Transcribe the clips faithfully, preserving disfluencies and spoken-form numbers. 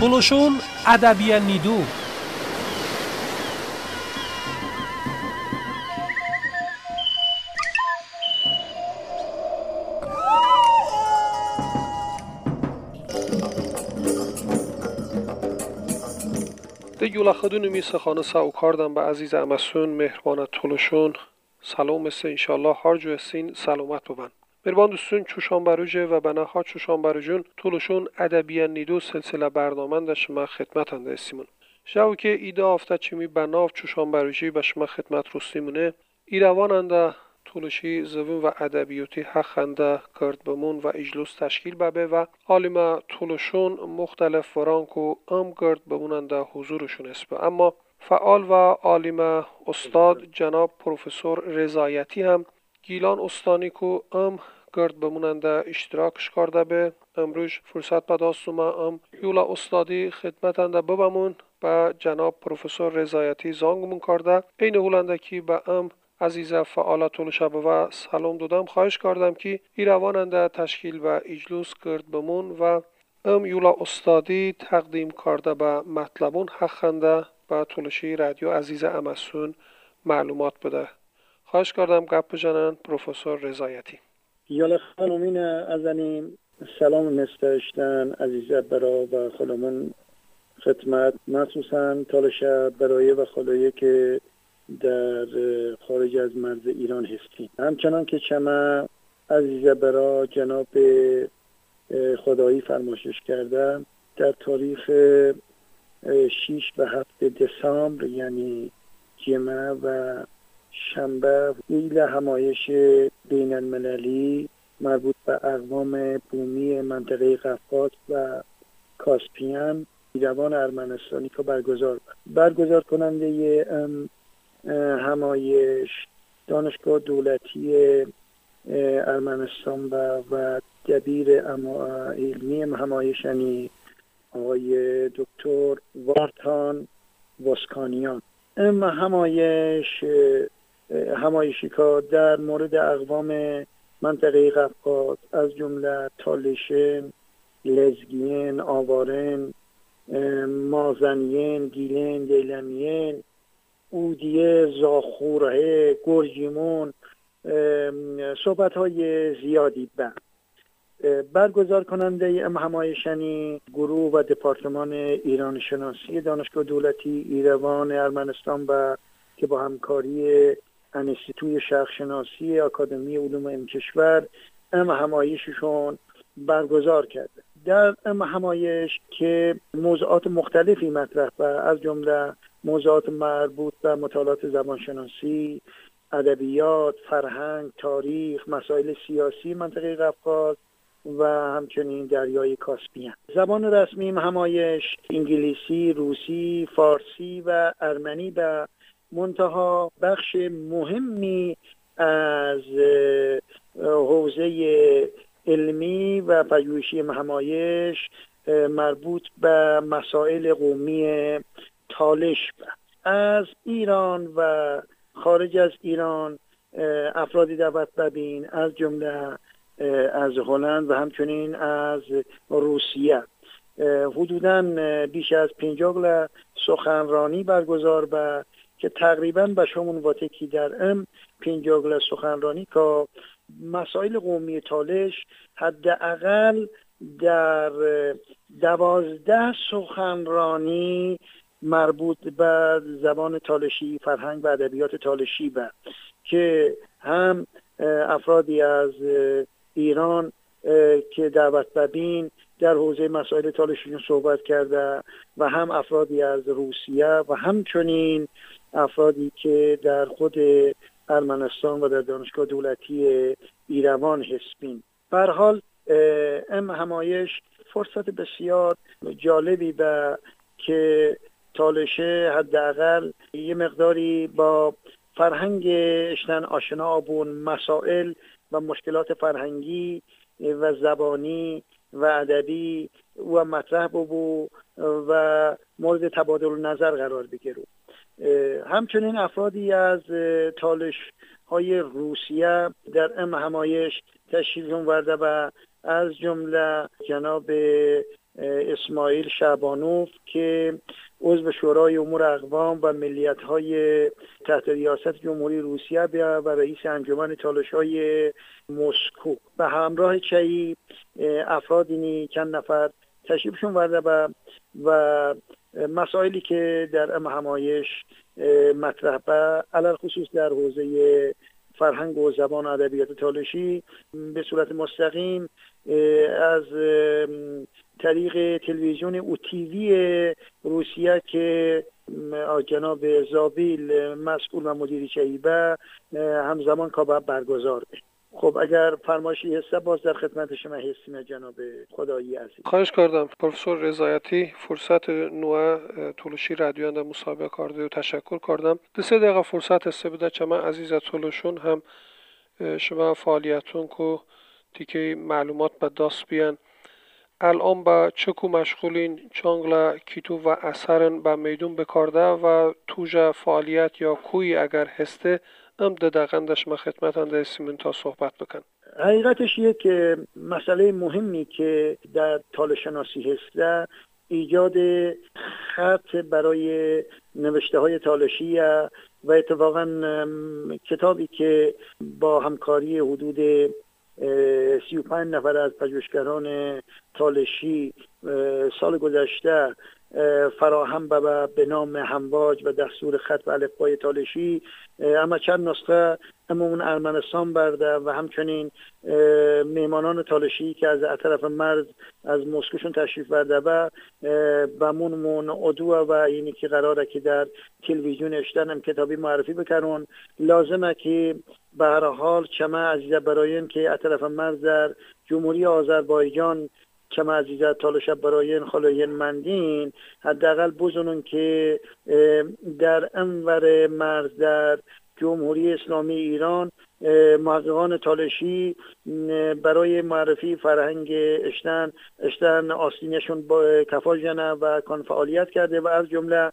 تولوشون ادبیه نیدو. ده یولا خدونو می سخانه ساو کاردم به عزیز امسون مهربان تولوشون. سلام است انشالله هر جو استین سلامت ببن. مهربان دوستون چوشان بروجه و بنا ها چوشان بروجون تولوشون ادبیه نیدو سلسله برنامه شما خدمت انده استیمون. جاو که ایده آفته چمی بناف چوشان بروجی به شما خدمت رستیمونه ایروان انده تولوشی زبون و ادبیاتی حق انده کرد بمون و اجلوس تشکیل ببه و عالم تولوشون مختلف ورانکو ام کرد بمون انده حضورشون اسبه. اما فعال و عالم استاد جناب پروفسور رضایتی هم گیلان استانی کو ام کرد بمون انده اشتراکش کرده به امروز فرصت بداستم ام یولا استادی خدمت انده ببمون با جناب پروفسور رضایتی زانگمون کرده این هولنده کی با ام عزیز فعال تولوشه و سلام دادم خواهش کردم که ایرواننده تشکیل و اجلوس کرد بمون و ام یولا استادی تقدیم کرده به مطلبون حقنده به تولوشی رادیو عزیز امسون معلومات بده. خواهش کردم گپ بزنن پروفسور رضایتی. یالا خانومین ازنیم سلام مستشتن عزیزه برا و خلومون خدمت مخصوصا تولوشه برای و خلایه که در خارج از مرز ایران هستیم. همچنان که شما عزیزه برا جناب خدایی فرمایش کردم در تاریخ شش و هفت دسامبر یعنی جمعه و شنبه ایل همایش بین المللی مربوط به اقوام بومی منطقه قفقاز و کاسپیان ایروان ارمنستانی که برگزار برگزار کننده همایش دانشگاه دولتی ارمنستان و و دبیر علمی همایش یعنی آقای دکتر وارتان واسکانیان. اما همایش همایشی که در مورد اقوام منطقه قفقاز از جمله تالشن، لزگین، آوارن، مازنین، گیلن، دیلمین، اودیه، زاخوره، گرجیمون صحبت های زیادی بند. برگزار کننده ام همایشنی گروه و دپارتمان ایران شناسی دانشگاه دولتی ایروان ارمنستان و که با همکاری انستیتوی شرق شناسی آکادمی علوم این کشور ام همایششون برگزار کرده. در ام همایش که موضوعات مختلفی مطرح و از جمله موضوعات مربوط به مطالعات زبانشناسی، ادبیات، فرهنگ، تاریخ، مسائل سیاسی منطقه قفقاز و همچنین دریای کاسپیان. زبان رسمی همایش انگلیسی، روسی، فارسی و ارمنی به منتها بخش مهمی از حوزه علمی و پژوهشی همایش مربوط به مسائل قومی تالش بود. از ایران و خارج از ایران افرادی دعوت ببین از جمله از هلند و همچنین از روسیه حدوداً بیش از پنجاه سخنرانی برگزار به که تقریباً به شمون واتکی در ام پنجاه سخنرانی که مسائل قومی تالش حداقل در دوازده سخنرانی مربوط به زبان تالشی، فرهنگ و ادبیات تالشی بود که هم افرادی از ایران که دعوت ببین در حوزه مسائل تالشی صحبت کرده و هم افرادی از روسیه و همچنین افرادی که در خود ارمنستان و در دانشگاه دولتی ایروان هستیم. به هر حال ام همایش فرصت بسیار جالبی به که تالشه حداقل یه مقداری با فرهنگ اشتن آشنا بون مسائل و مشکلات فرهنگی و زبانی و ادبی و مطرح بو و مورد تبادل نظر قرار بگیرو. همچنین افرادی از تالش های روسیه در ام همایش تشریف آورده و از جمله جناب اسماعیل شعبانوف که عضو شورای امور اقوام و ملیت‌های تحت ریاست جمهوری روسیه و رئیس انجمن تالش‌های مسکو و همراه چایی افرادی چند نفر تشریفشون ورده و و مسائلی که در ام همایش مطرح به علل خصوص در حوزه فرهنگ و زبان و ادبیات تالشی به صورت مستقیم از طریق تلویزیون او تیوی روسیه که جناب زابیل مسئول و مدیر چهیبه همزمان کابه برگزار به. خب اگر فرمایشی هسته باز در خدمت شما هستیم جناب خدایی عزیز. خواهش کردم پروفسور رضایتی فرصت نوع تولشی رادیویان در مسابقه کرده و تشکر کردم. دو سه دقیقه فرصت است بده چما عزیز تولشون هم شما فعالیتون کو تیکه معلومات به دست بیان. الان با چکو مشغولین چانگلا کیتو و اثرن به میدون بکارده و توجه فعالیت یا کوی اگر هسته ام دقیقندش ما خدمتان در سیمون تا صحبت بکن. حقیقتش یک مسئله مهمی که در تالشناسی هسته ایجاد خط برای نوشته های تالشی و اتفاقا کتابی که با همکاری حدود سی و پنج نفر از پژوهشگران تالشی سال گذشته فراهم به به نام همواج و دستور خط و الفبای تالشی اما چند نسخه امون ارمنستان برده و همچنین میهمانان تالشی که از طرف مرز از مسکوشون تشریف برده و بمون مون ادو و اینی که قراره که در تلویزیون اشتن هم کتابی معرفی بکنون لازمه که به هر حال چما عزیزه براین که از طرف مرز در جمهوری آذربایجان چما عزیزه تالشه براین خلاین مندین حداقل بزنون که در انور مرز در جمهوری اسلامی ایران محققان تالشی برای معرفی فرهنگ اشتن اشتن آستینشون با کفا جنه و کان فعالیت کرده و از جمله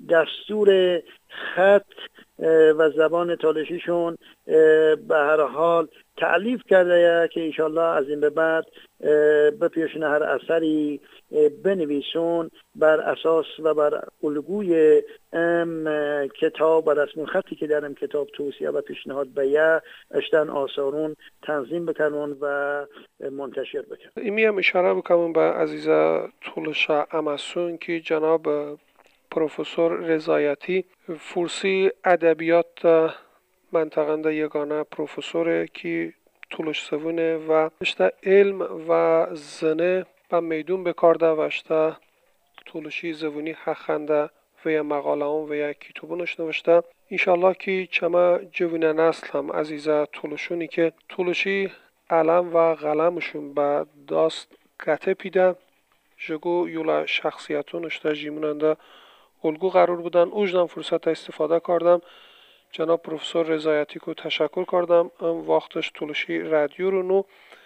دستور خط و زبان تالشیشون به هر حال تعلیف کرده که انشالله از این به بعد به پیشن هر اثری بنویسون بر اساس و بر الگوی ام کتاب و رسم خطی که در ام کتاب توصیه و پیشنهاد بیه اشتن آثارون تنظیم بکنون و منتشر بکنون. ایمی هم اشاره بکنم به عزیزه تولشه امسون که جناب پروفسور رضایتی فورسی ادبیات منطقه یگانه پروفسوره که تولش سوونه و اشتا علم و زنه به میدون بکارده و اشتا تولشی زوونی حخنده و یا مقاله هم و یا کتابونش نوشته. انشالله که چما جوونه نسل هم عزیزه تولشونی که تولشی علم و قلمشون به داست گته پیده جگو یولا شخصیتون اشتا جیموننده الگو قرار بودن اوجدم فرصت استفاده کردم جناب پروفسور رضایتی کو تشکر کردم ام وقتش تولشی رادیو رو نو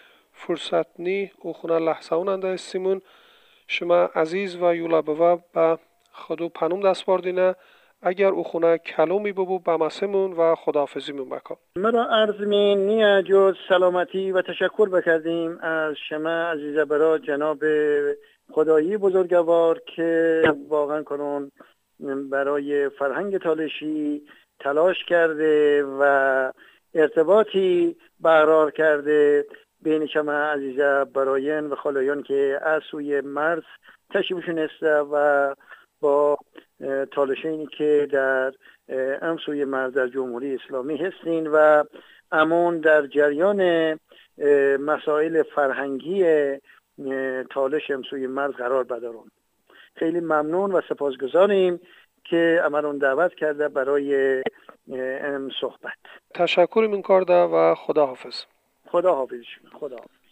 فرصت نی او خونه لحظه اوننده استیمون شما عزیز و یولا بوا با خودو پنوم دست باردینه اگر او خونه کلومی ببو با مسمون و خداحافظیمون بکن. مرا عرض می نی جز سلامتی و تشکر بکردیم از شما عزیزه برا جناب خدایی بزرگوار که واقعا کنون برای فرهنگ تالشی تلاش کرده و ارتباطی برقرار کرده بین شما عزیزه براین و خالایان که از سوی مرز تشریفشون هسته و با تالشینی که در ام سوی مرز در جمهوری اسلامی هستین و امون در جریان مسائل فرهنگی تالش ام سوی مرز قرار بدارون. خیلی ممنون و سپاسگزاریم که امرون دعوت کرده برای ام صحبت. تشکر من کرده و خداحافظ. خداحافظ. خداحافظ.